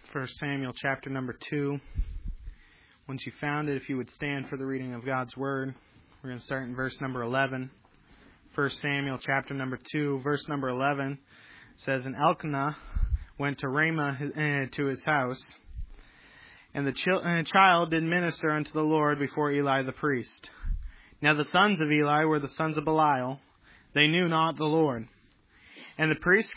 1 Samuel chapter number 2. Once you found it, if you would stand for the reading of God's Word. We're going to start in verse number 11. 1 Samuel chapter number 2, verse number 11 says, And Elkanah went to Ramah to his house, and the child did minister unto the Lord before Eli the priest. Now the sons of Eli were the sons of Belial. They knew not the Lord. And the priest's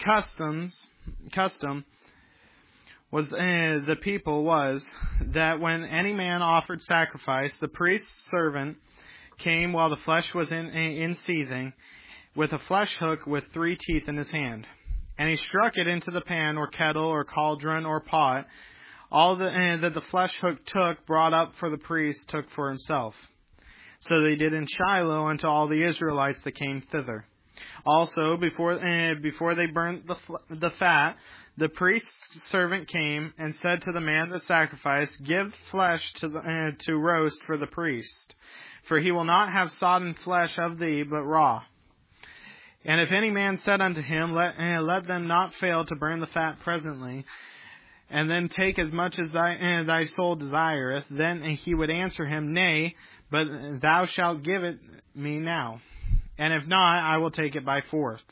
custom was the people was that when any man offered sacrifice, the priest's servant came while the flesh was in seething, with a flesh hook with 3 teeth in his hand. And he struck it into the pan or kettle or cauldron or pot. All that the flesh hook took brought up for the priest took for himself. So they did in Shiloh unto all the Israelites that came thither. Also, before they burnt the fat, the priest's servant came and said to the man that sacrificed, Give flesh to roast for the priest, for he will not have sodden flesh of thee, but raw. And if any man said unto him, Let them not fail to burn the fat presently, and then take as much as thy soul desireth, then he would answer him, Nay, but thou shalt give it me now. And if not, I will take it by force.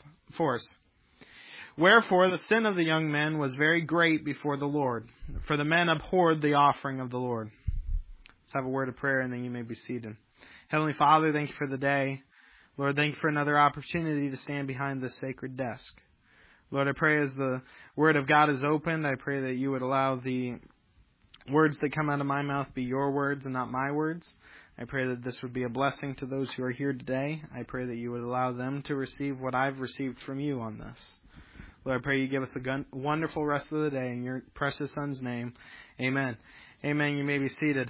Wherefore the sin of the young men was very great before the Lord, for the men abhorred the offering of the Lord. Let's have a word of prayer, and then you may be seated. Heavenly Father, thank you for the day. Lord, thank you for another opportunity to stand behind this sacred desk. Lord, I pray as the Word of God is opened, I pray that you would allow the words that come out of my mouth be your words and not my words. I pray that this would be a blessing to those who are here today. I pray that you would allow them to receive what I've received from you on this. Lord, I pray you give us a wonderful rest of the day in your precious Son's name. Amen. Amen. You may be seated.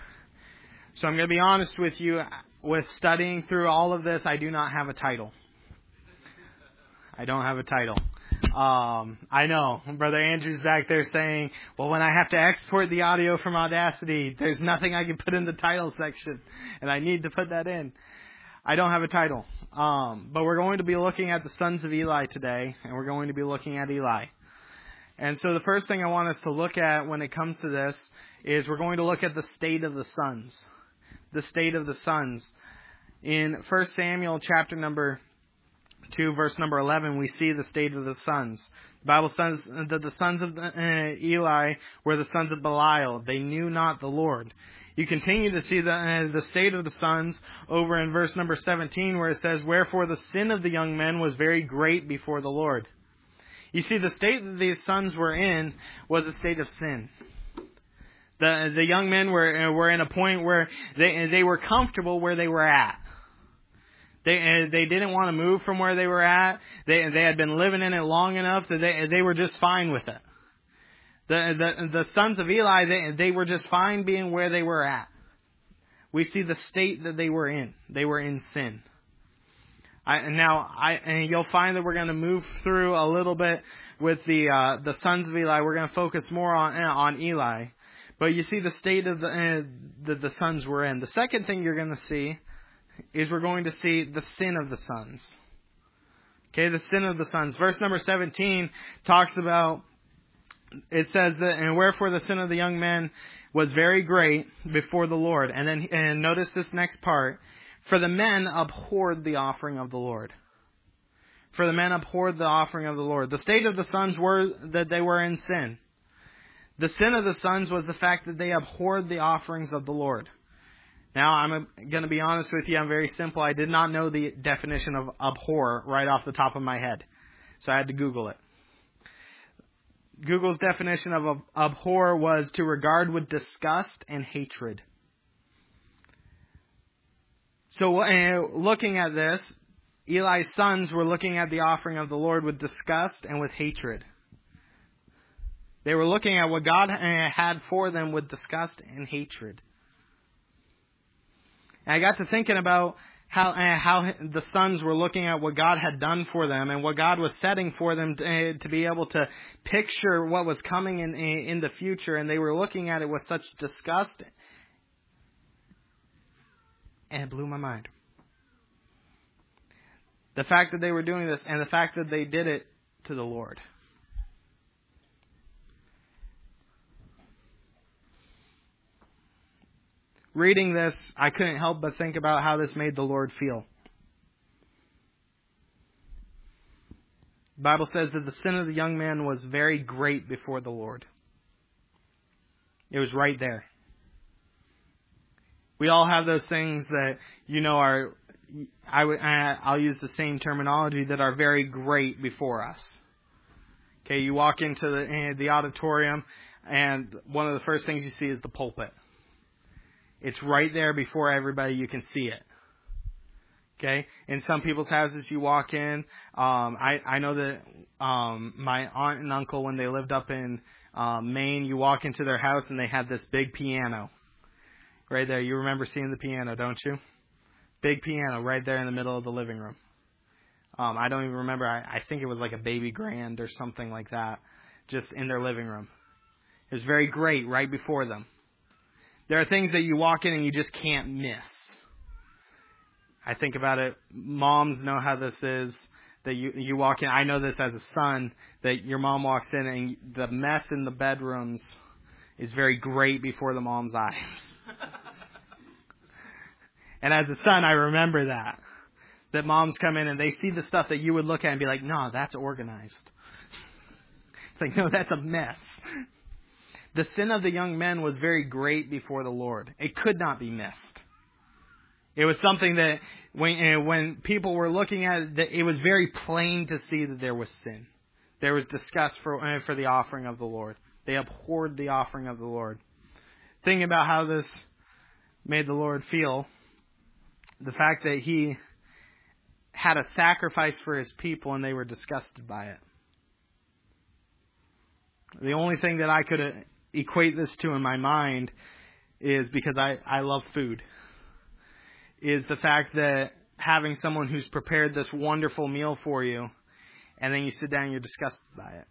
So I'm going to be honest with you. With studying through all of this, I do not have a title. I don't have a title. I know. Brother Andrew's back there saying, well, when I have to export the audio from Audacity, there's nothing I can put in the title section, and I need to put that in. I don't have a title. But we're going to be looking at the sons of Eli today, and we're going to be looking at Eli. And so the first thing I want us to look at when it comes to this is we're going to look at the state of the sons. The state of the sons. In 1 Samuel chapter number 2, verse number 11, we see the state of the sons. The Bible says that the sons of Eli were the sons of Belial. They knew not the Lord. You continue to see the state of the sons over in verse number 17, where it says, Wherefore the sin of the young men was very great before the Lord. You see, the state that these sons were in was a state of sin. The young men were in a point where they were comfortable where they were at. They didn't want to move from where they were at. They had been living in it long enough that they were just fine with it. The sons of Eli, they were just fine being where they were at. We see the state that they were in. They were in sin. And you'll find that we're going to move through a little bit with the sons of Eli. We're going to focus more on Eli. But you see the state of the sons were in. The second thing you're going to see is we're going to see the sin of the sons. Okay, the sin of the sons. Verse number 17 talks about, it says that, and wherefore the sin of the young men was very great before the Lord. And notice this next part. For the men abhorred the offering of the Lord. For the men abhorred the offering of the Lord. The state of the sons were that they were in sin. The sin of the sons was the fact that they abhorred the offerings of the Lord. Now, I'm going to be honest with you. I'm very simple. I did not know the definition of abhor right off the top of my head. So I had to Google it. Google's definition of abhor was to regard with disgust and hatred. So looking at this, Eli's sons were looking at the offering of the Lord with disgust and with hatred. They were looking at what God had for them with disgust and hatred. And I got to thinking about how the sons were looking at what God had done for them and what God was setting for them to be able to picture what was coming in the future. And they were looking at it with such disgust. And it blew my mind. The fact that they were doing this and the fact that they did it to the Lord. reading this, I couldn't help but think about how this made the Lord feel. The Bible says that the sin of the young man was very great before the Lord. It was right there. We all have those things that, are, I'll use the same terminology, that are very great before us. Okay, you walk into the auditorium, and one of the first things you see is the pulpit. It's right there before everybody. You can see it. Okay, in some people's houses you walk in. I know that my aunt and uncle, when they lived up in Maine, you walk into their house and they had this big piano right there. You remember seeing the piano, don't you? Big piano right there in the middle of the living room. I don't even remember. I think it was like a baby grand or something like that, just in their living room. It was very great right before them. There are things that you walk in and you just can't miss. I think about it. Moms know how this is. That you walk in. I know this as a son. That your mom walks in and the mess in the bedrooms is very great before the mom's eyes. And as a son, I remember that. That moms come in and they see the stuff that you would look at and be like, no, that's organized. It's like, no, that's a mess. The sin of the young men was very great before the Lord. It could not be missed. It was something that when people were looking at it, that it was very plain to see that there was sin. There was disgust for the offering of the Lord. They abhorred the offering of the Lord. Thinking about how this made the Lord feel, the fact that He had a sacrifice for His people and they were disgusted by it. The only thing that I could equate this to in my mind is, because I love food, is the fact that having someone who's prepared this wonderful meal for you, and then you sit down and you're disgusted by it.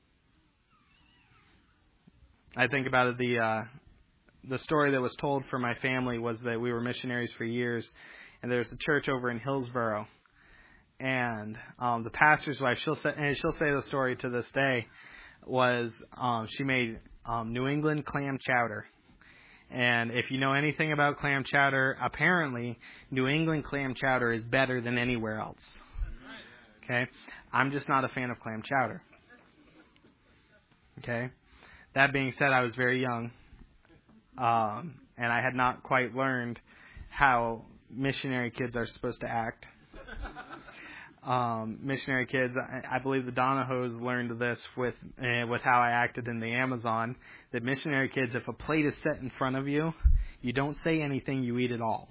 I think about it, the story that was told for my family was that we were missionaries for years, and there's a church over in Hillsboro, and the pastor's wife, she'll say the story to this day, was she made New England clam chowder. And if you know anything about clam chowder, apparently New England clam chowder is better than anywhere else. Okay? I'm just not a fan of clam chowder. Okay? That being said, I was very young. And I had not quite learned how missionary kids are supposed to act. Missionary kids, I believe the Donahos learned this with how I acted in the Amazon, that missionary kids, if a plate is set in front of you, you don't say anything, you eat it all.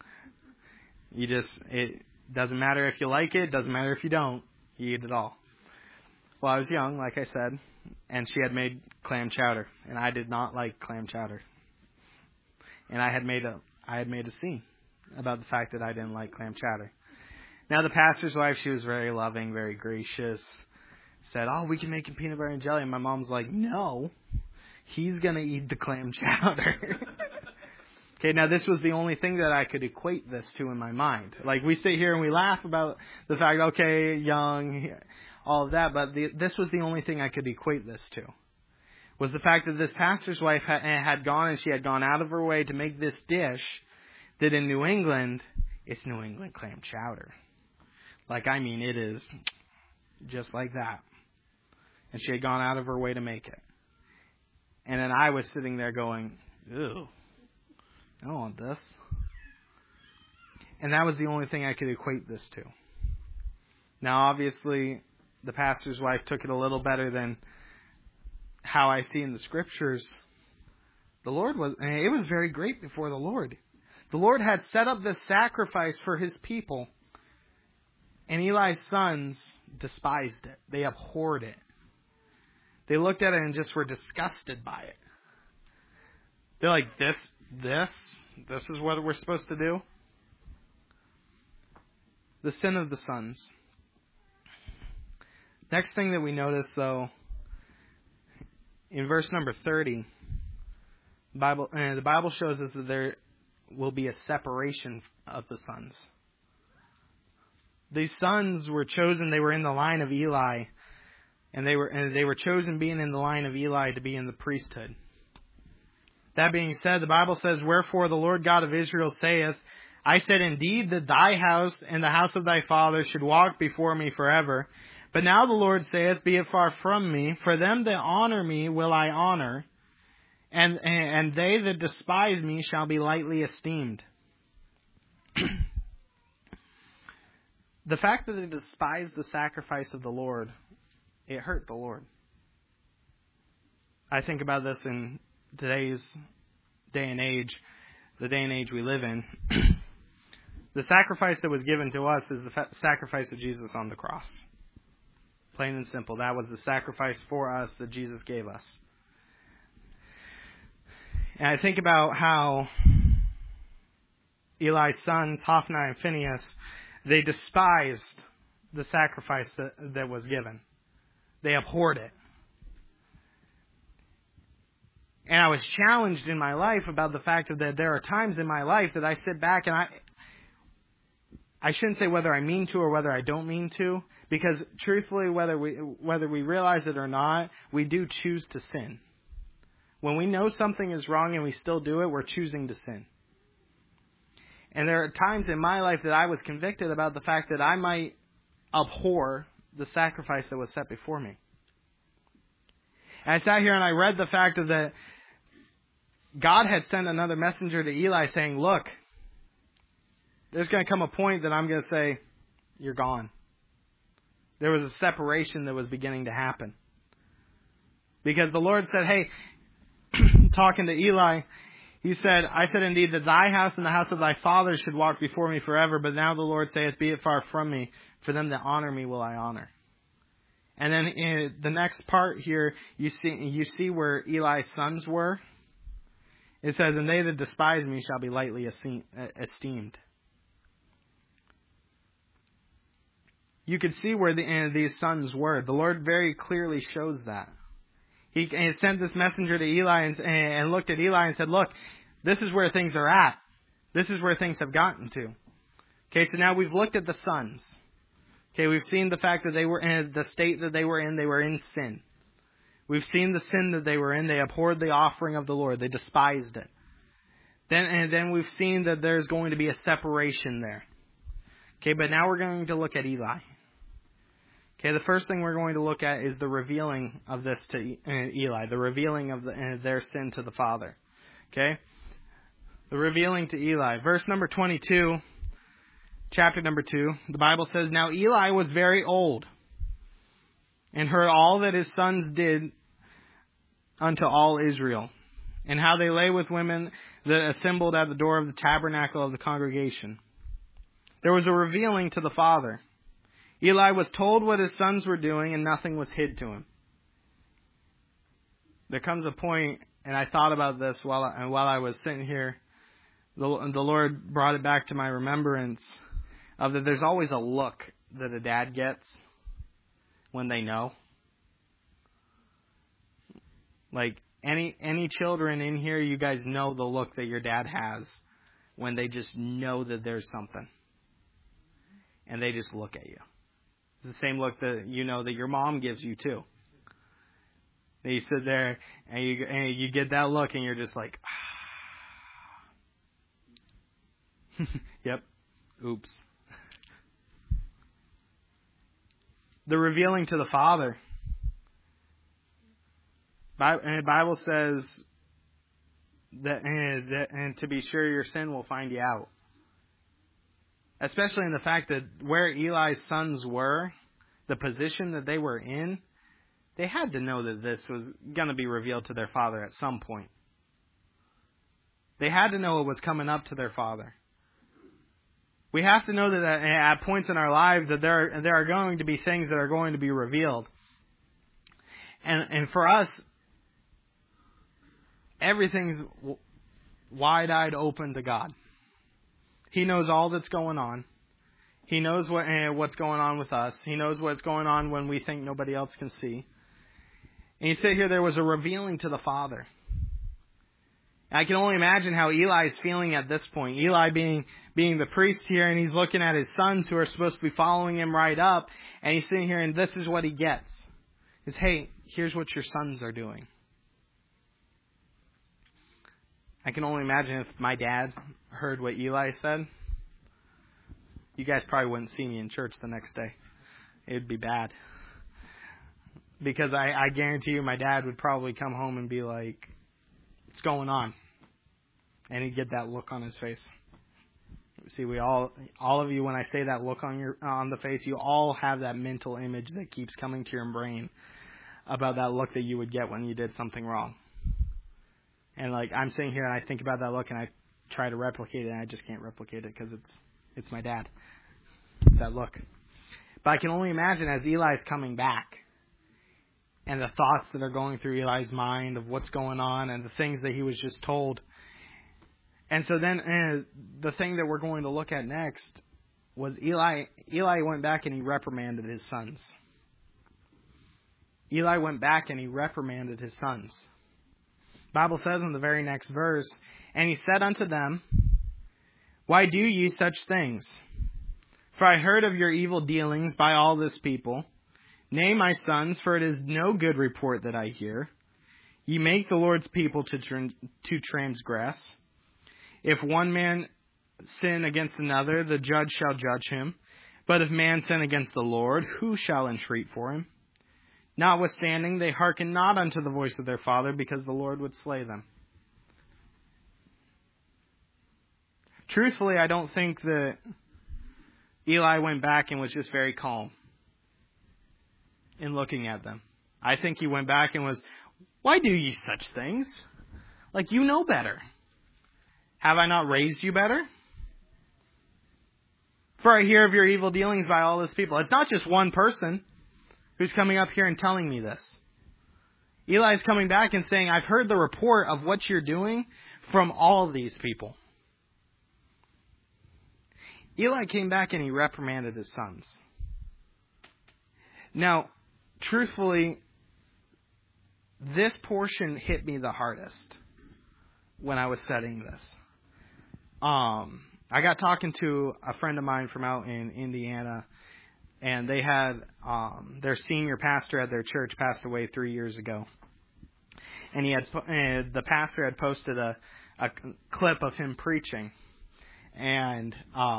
It doesn't matter if you like it, doesn't matter if you don't, you eat it all. Well, I was young, like I said, and she had made clam chowder, and I did not like clam chowder. And I had made a scene about the fact that I didn't like clam chowder. Now, the pastor's wife, she was very loving, very gracious, said, oh, we can make him peanut butter and jelly. And my mom's like, no, he's going to eat the clam chowder. Okay, now this was the only thing that I could equate this to in my mind. Like, we sit here and we laugh about the fact, okay, young, all of that, but this was the only thing I could equate this to. Was the fact that this pastor's wife had gone, and she had gone out of her way to make this dish that in New England, it's New England clam chowder. Like, I mean, it is just like that. And she had gone out of her way to make it. And then I was sitting there going, ew, I don't want this. And that was the only thing I could equate this to. Now, obviously, the pastor's wife took it a little better than how I see in the scriptures. It was very great before the Lord. The Lord had set up this sacrifice for His people. And Eli's sons despised it. They abhorred it. They looked at it and just were disgusted by it. They're like, this is what we're supposed to do? The sin of the sons. Next thing that we notice, though, in verse number 30, the Bible shows us that there will be a separation of the sons. These sons were chosen, they were in the line of Eli, and they were chosen being in the line of Eli to be in the priesthood. That being said, the Bible says, "Wherefore the Lord God of Israel saith, I said indeed that thy house and the house of thy father should walk before me forever. But now the Lord saith, Be it far from me, for them that honor me will I honor, and they that despise me shall be lightly esteemed." The fact that they despised the sacrifice of the Lord, it hurt the Lord. I think about this in today's day and age, the day and age we live in. The sacrifice that was given to us is the sacrifice of Jesus on the cross. Plain and simple. That was the sacrifice for us that Jesus gave us. And I think about how Eli's sons, Hophni and Phinehas, they despised the sacrifice that was given. They abhorred it. And I was challenged in my life about the fact that there are times in my life that I sit back and I shouldn't say whether I mean to or whether I don't mean to, because truthfully, whether we realize it or not, we do choose to sin. When we know something is wrong and we still do it, we're choosing to sin. And there are times in my life that I was convicted about the fact that I might abhor the sacrifice that was set before me. And I sat here and I read the fact of that God had sent another messenger to Eli saying, look, there's going to come a point that I'm going to say, you're gone. There was a separation that was beginning to happen. Because the Lord said, hey, talking to Eli, He said, I said indeed that thy house and the house of thy father should walk before me forever, but now the Lord saith, Be it far from me, for them that honor me will I honor. And then in the next part here, you see where Eli's sons were. It says, And they that despise me shall be lightly esteemed. You could see where these sons were. The Lord very clearly shows that. He sent this messenger to Eli and looked at Eli and said, look, this is where things are at. This is where things have gotten to. Okay, so now we've looked at the sons. Okay, we've seen the fact that they were in the state that they were in sin. We've seen the sin that they were in. They abhorred the offering of the Lord. They despised it. Then we've seen that there's going to be a separation there. Okay, but now we're going to look at Eli. Okay, the first thing we're going to look at is the revealing of this to Eli, the revealing of their sin to the Father. Okay, the revealing to Eli. Verse number 22, chapter number 2, the Bible says, Now Eli was very old, and heard all that his sons did unto all Israel, and how they lay with women that assembled at the door of the tabernacle of the congregation. There was a revealing to the Father. Eli was told what his sons were doing, and nothing was hid to him. There comes a point, and I thought about this while I was sitting here. The Lord brought it back to my remembrance of that there's always a look that a dad gets when they know. Like any children in here, you guys know the look that your dad has when they just know that there's something. And they just look at you. It's the same look that you know that your mom gives you too. And you sit there and you get that look and you're just like, Yep. Oops. The revealing to the Father. And the Bible says that and to be sure your sin will find you out. Especially in the fact that where Eli's sons were, the position that they were in, they had to know that this was going to be revealed to their father at some point. They had to know it was coming up to their father. We have to know that at points in our lives that there are going to be things that are going to be revealed. And for us, everything's wide-eyed open to God. He knows all that's going on. He knows what's going on with us. He knows what's going on when we think nobody else can see. And you sit here, there was a revealing to the Father. I can only imagine how Eli is feeling at this point. Eli being the priest here, and he's looking at his sons who are supposed to be following him right up, and he's sitting here, and this is what he gets. Is, hey, here's what your sons are doing. I can only imagine if my dad heard what Eli said. You guys probably wouldn't see me in church the next day. It would be bad. Because I guarantee you my dad would probably come home and be like, what's going on? And he'd get that look on his face. See, we all of you, when I say that look on the face, you all have that mental image that keeps coming to your brain about that look that you would get when you did something wrong. And like, I'm sitting here and I think about that look and I try to replicate it and I just can't replicate it because it's my dad. It's that look. But I can only imagine as Eli's coming back and the thoughts that are going through Eli's mind of what's going on and the things that he was just told. And so then the thing that we're going to look at next was Eli went back and he reprimanded his sons. Eli went back and he reprimanded his sons. The Bible says in the very next verse, and he said unto them, why do ye such things? For I heard of your evil dealings by all this people. Nay, my sons, for it is no good report that I hear. Ye make the Lord's people to transgress. If one man sin against another, the judge shall judge him. But if man sin against the Lord, who shall entreat for him? Notwithstanding, they hearken not unto the voice of their father, because the Lord would slay them. Truthfully, I don't think that Eli went back and was just very calm in looking at them. I think he went back and was, why do ye such things? Like, you know better. Have I not raised you better? For I hear of your evil dealings by all this people. It's not just one person who's coming up here and telling me this. Eli's coming back and saying, I've heard the report of what you're doing from all of these people. Eli came back and he reprimanded his sons. Now, truthfully, this portion hit me the hardest when I was studying this. I got talking to a friend of mine from out in Indiana, and they had their senior pastor at their church passed away 3 years ago, and the pastor had posted a clip of him preaching, and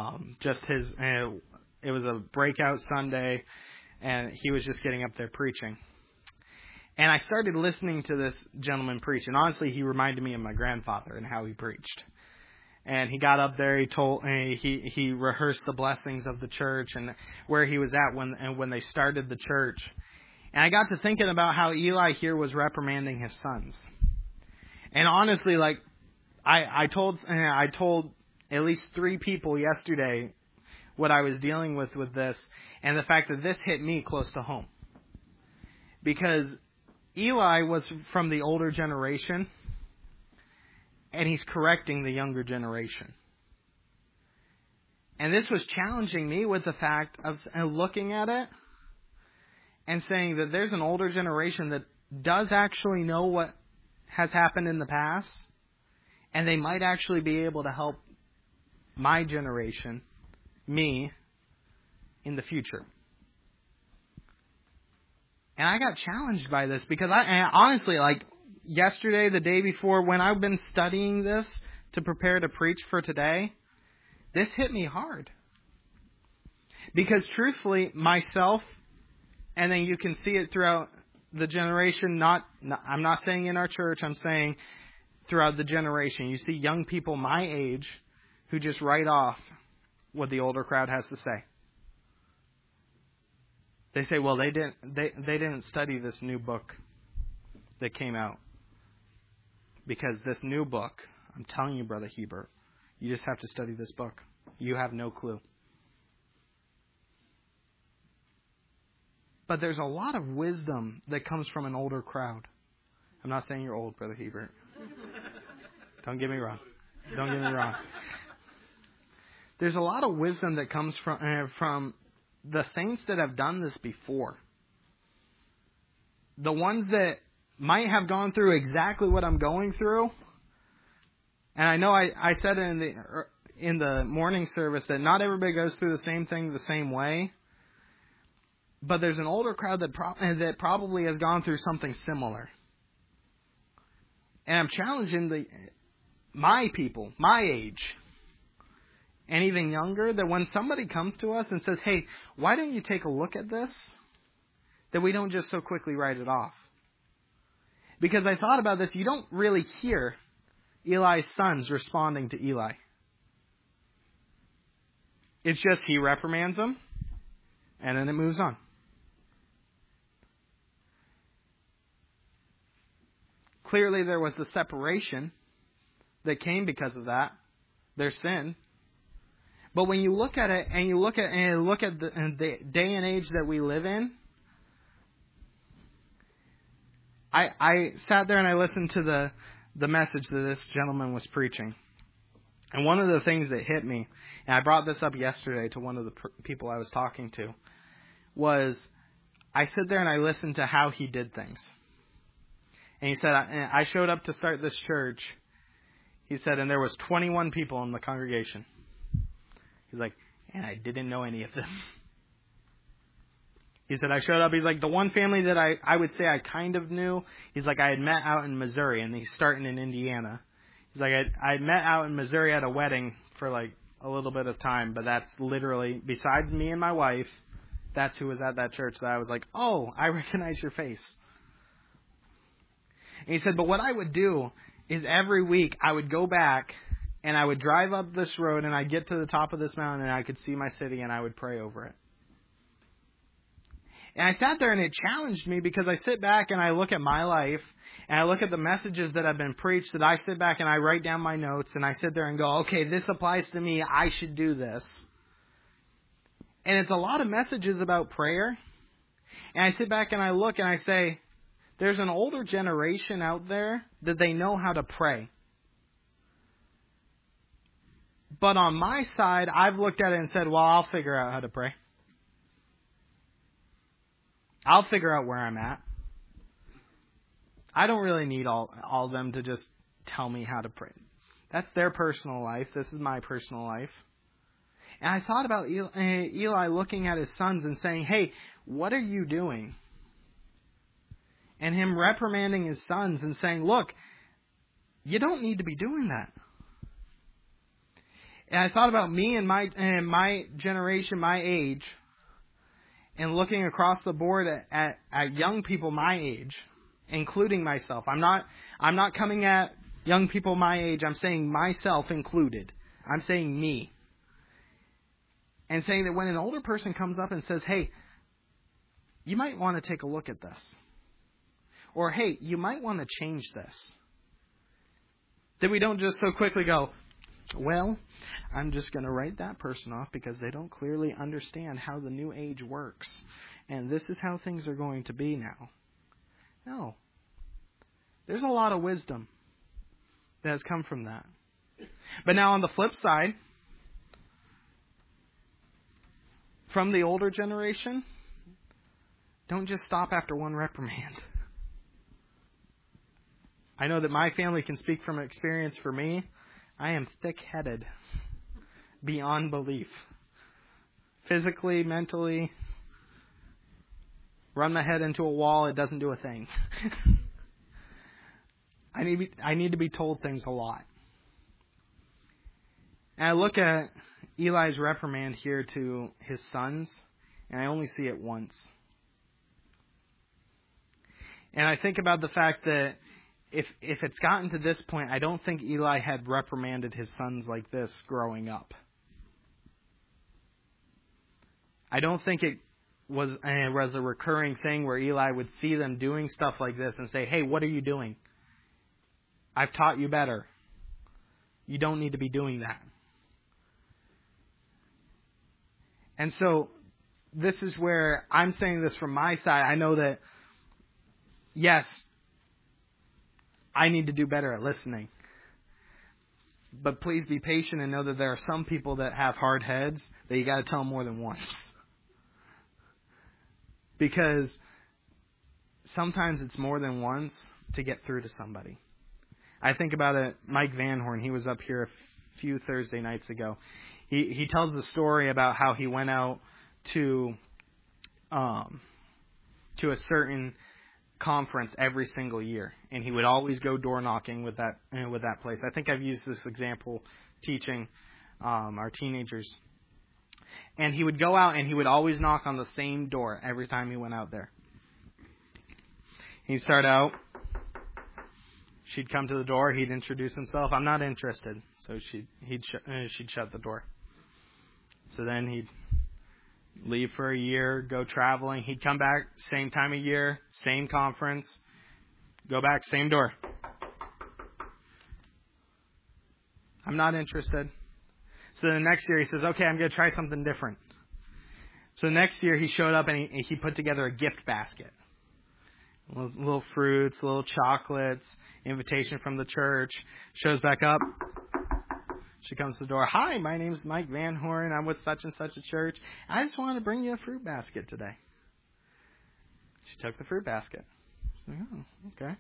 it was a breakout Sunday, and he was just getting up there preaching. And I started listening to this gentleman preach, and honestly, he reminded me of my grandfather and how he preached. And he got up there, he rehearsed the blessings of the church and where he was at when they started the church. And I got to thinking about how Eli here was reprimanding his sons. And honestly, like, I told at least 3 people yesterday what I was dealing with this, and the fact that this hit me close to home. Because Eli was from the older generation, and he's correcting the younger generation. And this was challenging me with the fact of looking at it and saying that there's an older generation that does actually know what has happened in the past, and they might actually be able to help my generation, me, in the future. And I got challenged by this because I honestly, like, yesterday, the day before, when I've been studying this to prepare to preach for today, this hit me hard. Because truthfully, myself, and then you can see it throughout the generation, I'm not saying in our church, I'm saying throughout the generation. You see young people my age who just write off what the older crowd has to say. They say, well, they didn't study this new book that came out. Because this new book, I'm telling you, Brother Hebert, you just have to study this book. You have no clue. But there's a lot of wisdom that comes from an older crowd. I'm not saying you're old, Brother Hebert. Don't get me wrong. Don't get me wrong. There's a lot of wisdom that comes from the saints that have done this before. The ones that might have gone through exactly what I'm going through. And I know I said it in the morning service that not everybody goes through the same thing the same way. But there's an older crowd that probably has gone through something similar. And I'm challenging my people, my age, and even younger, that when somebody comes to us and says, hey, why don't you take a look at this, that we don't just so quickly write it off. Because I thought about this, you don't really hear Eli's sons responding to Eli. It's just he reprimands them, and then it moves on. Clearly there was the separation that came because of that, their sin. But when you look at it and you look at the day and age that we live in, I sat there and I listened to the message that this gentleman was preaching. And one of the things that hit me, and I brought this up yesterday to one of the people I was talking to, was I sit there and I listened to how he did things. And he said, I showed up to start this church, he said, and there was 21 people in the congregation. He's like, and I didn't know any of them. He said, I showed up. He's like, the one family that I would say I kind of knew, he's like, I had met out in Missouri, and he's starting in Indiana. He's like, I met out in Missouri at a wedding for like a little bit of time, but that's literally, besides me and my wife, that's who was at that church that I was like, oh, I recognize your face. And he said, but what I would do is every week I would go back and I would drive up this road and I'd get to the top of this mountain and I could see my city and I would pray over it. And I sat there and it challenged me because I sit back and I look at my life and I look at the messages that have been preached, that I sit back and I write down my notes and I sit there and go, okay, this applies to me. I should do this. And it's a lot of messages about prayer. And I sit back and I look and I say, there's an older generation out there that they know how to pray. But on my side, I've looked at it and said, well, I'll figure out how to pray. I'll figure out where I'm at. I don't really need all of them to just tell me how to pray. That's their personal life. This is my personal life. And I thought about Eli looking at his sons and saying, hey, what are you doing? And him reprimanding his sons and saying, look, you don't need to be doing that. And I thought about me and my generation, my age, and looking across the board at young people my age, including myself. I'm not coming at young people my age. I'm saying myself included. I'm saying me. And saying that when an older person comes up and says, hey, you might want to take a look at this. Or, hey, you might want to change this. That we don't just so quickly go, well, I'm just going to write that person off because they don't clearly understand how the new age works. And this is how things are going to be now. No. There's a lot of wisdom that has come from that. But now on the flip side, from the older generation, don't just stop after one reprimand. I know that my family can speak from experience for me. I am thick-headed beyond belief. Physically, mentally, run my head into a wall, it doesn't do a thing. I need to be told things a lot. And I look at Eli's reprimand here to his sons, and I only see it once. And I think about the fact that if it's gotten to this point, I don't think Eli had reprimanded his sons like this growing up. I don't think it was a recurring thing where Eli would see them doing stuff like this and say, hey, what are you doing? I've taught you better. You don't need to be doing that. And so this is where I'm saying this from my side. I know that, yes, I need to do better at listening. But please be patient and know that there are some people that have hard heads that you got to tell them more than once. Because sometimes it's more than once to get through to somebody. I think about it, Mike Van Horn, he was up here a few Thursday nights ago. He tells the story about how he went out to a certain conference every single year, and he would always go door knocking with that place. I think I've used this example teaching our teenagers. And he would go out and he would always knock on the same door every time he went out there. He'd start out. She'd come to the door. He'd introduce himself. I'm not interested. So she'd shut the door. So then he'd leave for a year, go traveling. He'd come back same time of year, same conference, go back, same door. I'm not interested. So the next year he says, okay, I'm going to try something different. So next year he showed up and he put together a gift basket. Little fruits, little chocolates, invitation from the church. Shows back up. She comes to the door. Hi, my name's Mike Van Horn. I'm with such and such a church. I just wanted to bring you a fruit basket today. She took the fruit basket. She's like, oh, okay.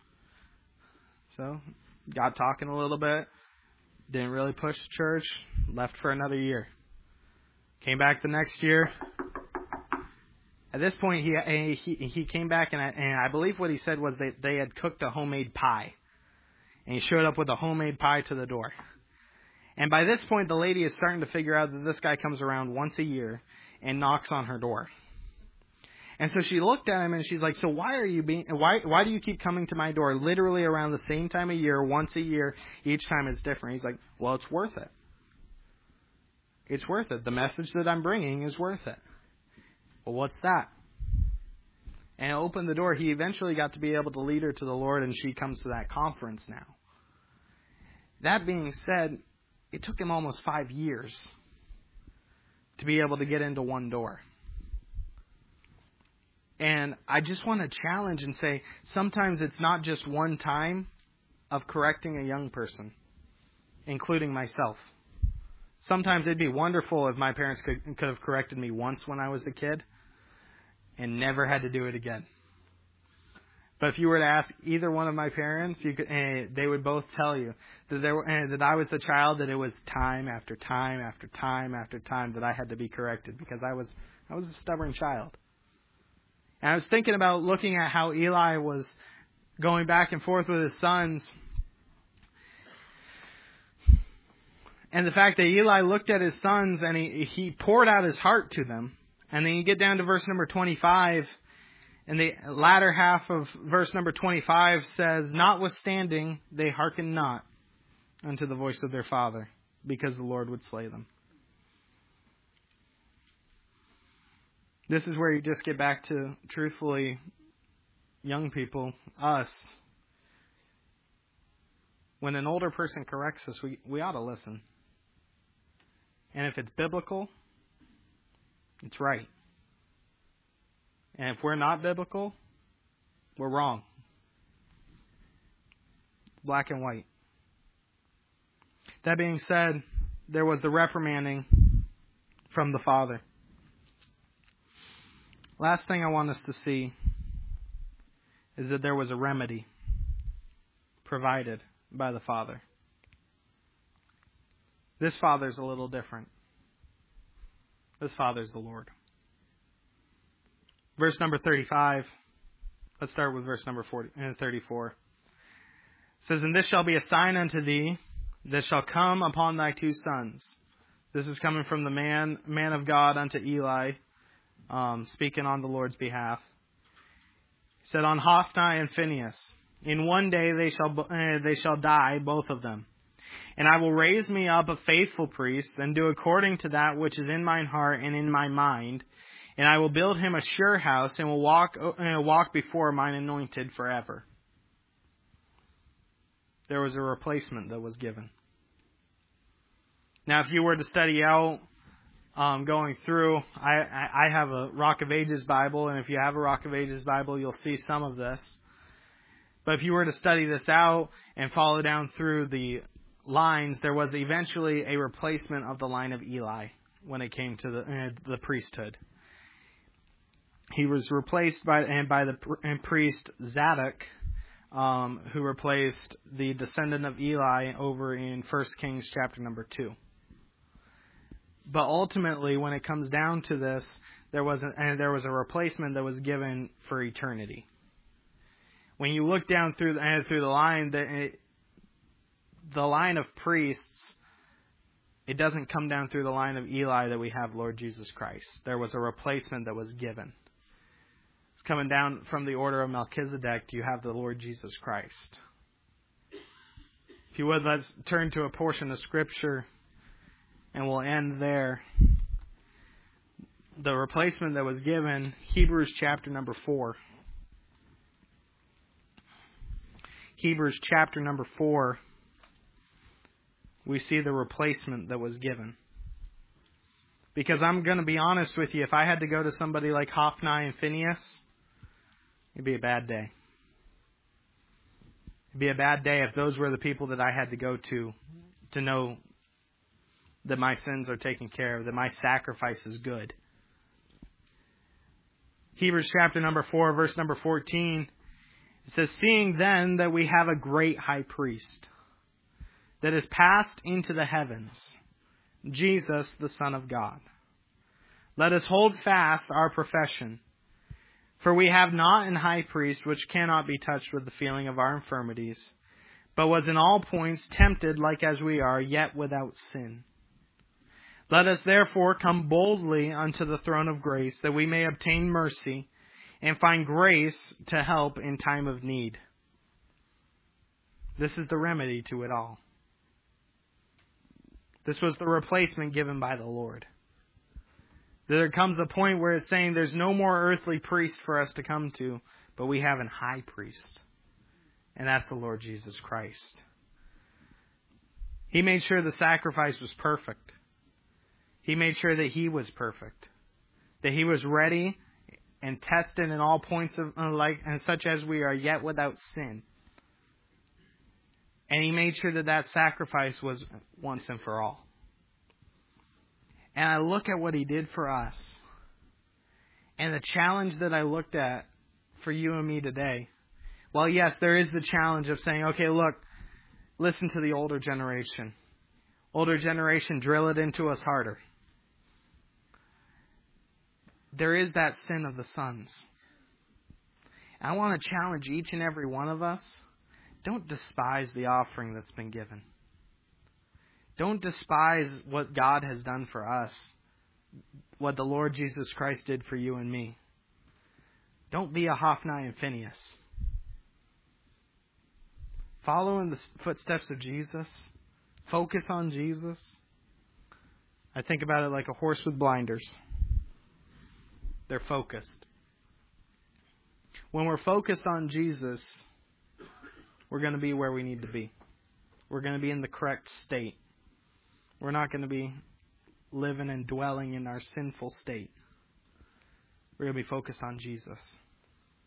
So got talking a little bit. Didn't really push church. Left for another year. Came back the next year. At this point, he came back, and I believe what he said was they had cooked a homemade pie. And he showed up with a homemade pie to the door. And by this point, the lady is starting to figure out that this guy comes around once a year and knocks on her door. And so she looked at him and she's like, so why do you keep coming to my door literally around the same time of year, once a year, each time it's different? He's like, well, it's worth it. It's worth it. The message that I'm bringing is worth it. Well, what's that? And it opened the door. He eventually got to be able to lead her to the Lord, and she comes to that conference now. That being said, it took him almost 5 years to be able to get into one door. And I just want to challenge and say, sometimes it's not just one time of correcting a young person, including myself. Sometimes it'd be wonderful if my parents could have corrected me once when I was a kid and never had to do it again. But if you were to ask either one of my parents, they would both tell you that I was the child that it was time after time after time after time that I had to be corrected because I was a stubborn child. And I was thinking about looking at how Eli was going back and forth with his sons. And the fact that Eli looked at his sons and he poured out his heart to them. And then you get down to verse number 25. And the latter half of verse number 25 says, notwithstanding, they hearkened not unto the voice of their father, because the Lord would slay them. This is where you just get back to, truthfully, young people, us. When an older person corrects us, we ought to listen. And if it's biblical, it's right. And if we're not biblical, we're wrong. It's black and white. That being said, there was the reprimanding from the Father. Last thing I want us to see is that there was a remedy provided by the Father. This Father's a little different. This Father's the Lord. Verse number 35. Let's start with verse number 34. It says, and this shall be a sign unto thee that shall come upon thy 2 sons. This is coming from the man of God unto Eli, speaking on the Lord's behalf. He said, on Hophni and Phinehas, in one day they shall die, both of them. And I will raise me up a faithful priest, and do according to that which is in mine heart and in my mind. And I will build him a sure house, and will walk before mine anointed forever. There was a replacement that was given. Now, if you were to study out going through, I have a Rock of Ages Bible, and if you have a Rock of Ages Bible, you'll see some of this. But if you were to study this out and follow down through the lines, there was eventually a replacement of the line of Eli when it came to the priesthood. He was replaced by the priest Zadok, who replaced the descendant of Eli over in 1 Kings chapter number 2. But ultimately, when it comes down to this, there was a replacement that was given for eternity. When you look down through the line, the line of priests, it doesn't come down through the line of Eli that we have Lord Jesus Christ. There was a replacement that was given. It's coming down from the order of Melchizedek. You have the Lord Jesus Christ. If you would, let's turn to a portion of Scripture, and we'll end there. The replacement that was given, Hebrews chapter number 4. Hebrews chapter number 4, we see the replacement that was given. Because I'm going to be honest with you, if I had to go to somebody like Hophni and Phinehas, it'd be a bad day. It'd be a bad day if those were the people that I had to go to know that my sins are taken care of, that my sacrifice is good. Hebrews chapter number 4, verse number 14, it says, "Seeing then that we have a great high priest that is passed into the heavens, Jesus, the Son of God, let us hold fast our profession. For we have not an high priest which cannot be touched with the feeling of our infirmities, but was in all points tempted like as we are, yet without sin. Let us therefore come boldly unto the throne of grace, that we may obtain mercy and find grace to help in time of need." This is the remedy to it all. This was the replacement given by the Lord. There comes a point where it's saying there's no more earthly priest for us to come to, but we have an high priest. And that's the Lord Jesus Christ. He made sure the sacrifice was perfect. He made sure that He was perfect. That He was ready and tested in all points of and such as we are, yet without sin. And He made sure that that sacrifice was once and for all. And I look at what He did for us. And the challenge that I looked at for you and me today. Well, yes, there is the challenge of saying, okay, look, listen to the older generation. Older generation, drill it into us harder. There is that sin of the sons. I want to challenge each and every one of us. Don't despise the offering that's been given. Don't despise what God has done for us. What the Lord Jesus Christ did for you and me. Don't be a Hophni and Phinehas. Follow in the footsteps of Jesus. Focus on Jesus. I think about it like a horse with blinders. They're focused. When we're focused on Jesus, we're going to be where we need to be. We're going to be in the correct state. We're not going to be living and dwelling in our sinful state. We're going to be focused on Jesus.